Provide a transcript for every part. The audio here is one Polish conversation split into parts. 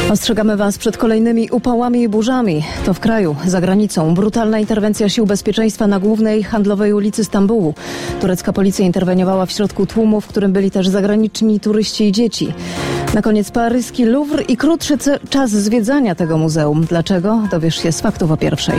Ostrzegamy Was przed kolejnymi upałami i burzami. To w kraju, za granicą. Brutalna interwencja sił bezpieczeństwa na głównej handlowej ulicy Stambułu. Turecka policja interweniowała w środku tłumu, w którym byli też zagraniczni turyści i dzieci. Na koniec paryski Louvre i krótszy czas zwiedzania tego muzeum. Dlaczego? Dowiesz się z faktów o pierwszej.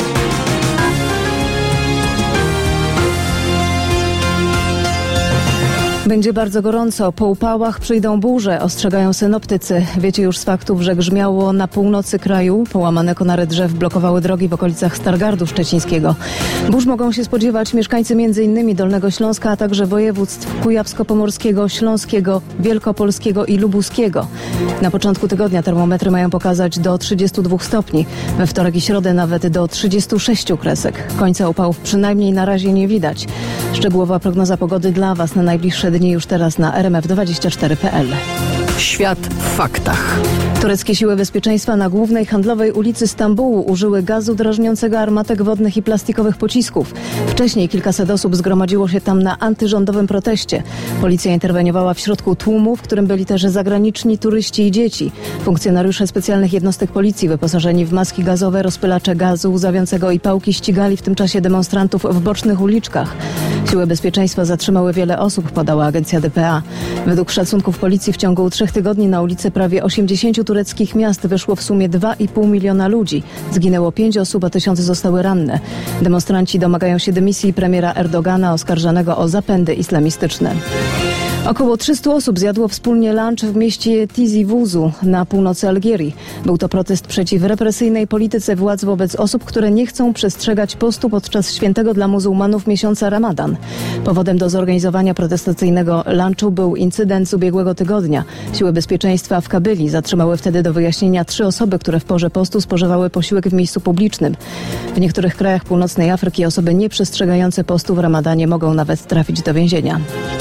Będzie bardzo gorąco. Po upałach przyjdą burze, ostrzegają synoptycy. Wiecie już z faktów, że grzmiało na północy kraju. Połamane konary drzew blokowały drogi w okolicach Stargardu Szczecińskiego. Burz mogą się spodziewać mieszkańcy m.in. Dolnego Śląska, a także województw kujawsko-pomorskiego, śląskiego, wielkopolskiego i lubuskiego. Na początku tygodnia termometry mają pokazać do 32 stopni. We wtorek i środę nawet do 36 kresek. Końca upałów przynajmniej na razie nie widać. Szczegółowa prognoza pogody dla Was na najbliższe dni już teraz na rmf24.pl. Świat w faktach. Tureckie siły bezpieczeństwa na głównej handlowej ulicy Stambułu użyły gazu drażniącego, armatek wodnych i plastikowych pocisków. Wcześniej kilkaset osób zgromadziło się tam na antyrządowym proteście. Policja interweniowała w środku tłumu, w którym byli też zagraniczni turyści i dzieci. Funkcjonariusze specjalnych jednostek policji wyposażeni w maski gazowe, rozpylacze gazu łzawiącego i pałki ścigali w tym czasie demonstrantów w bocznych uliczkach. Siły bezpieczeństwa zatrzymały wiele osób, podała agencja dpa. Według szacunków policji w ciągu 3 tygodni na ulice prawie 80 tureckich miast wyszło w sumie 2,5 miliona ludzi. Zginęło 5 osób, a tysiące zostały ranne. Demonstranci domagają się dymisji premiera Erdogana oskarżanego o zapędy islamistyczne. Około 300 osób zjadło wspólnie lunch w mieście Tizi Wuzu na północy Algierii. Był to protest przeciw represyjnej polityce władz wobec osób, które nie chcą przestrzegać postu podczas świętego dla muzułmanów miesiąca Ramadan. Powodem do zorganizowania protestacyjnego lunchu był incydent z ubiegłego tygodnia. Siły bezpieczeństwa w Kabyli zatrzymały wtedy do wyjaśnienia 3 osoby, które w porze postu spożywały posiłek w miejscu publicznym. W niektórych krajach północnej Afryki osoby nieprzestrzegające postu w Ramadanie mogą nawet trafić do więzienia.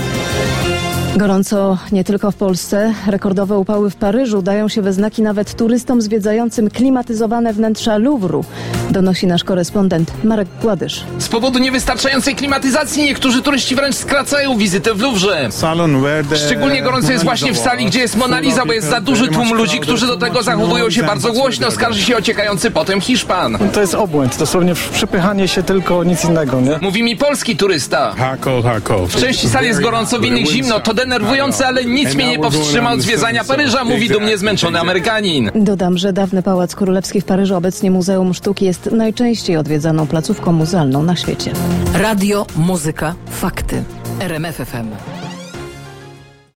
Gorąco nie tylko w Polsce. Rekordowe upały w Paryżu dają się we znaki nawet turystom zwiedzającym klimatyzowane wnętrza Louvru, donosi nasz korespondent Marek Gładysz. Z powodu niewystarczającej klimatyzacji niektórzy turyści wręcz skracają wizytę w Louvrze. Szczególnie gorąco jest właśnie w sali, gdzie jest Mona Lisa, bo jest za duży tłum ludzi, którzy do tego zachowują się bardzo głośno. Skarży się ociekający potem Hiszpan. To jest obłęd, dosłownie przepychanie się tylko, nic innego, nie? Mówi mi polski turysta. W części sali jest gorąco, w innych zimno. To denerwujące, ale nic mnie nie powstrzyma od zwiedzania Paryża, mówi dumnie zmęczony Amerykanin. Dodam, że dawny Pałac Królewski w Paryżu, obecnie Muzeum Sztuki, jest najczęściej odwiedzaną placówką muzealną na świecie. Radio, muzyka, fakty. RMF FM.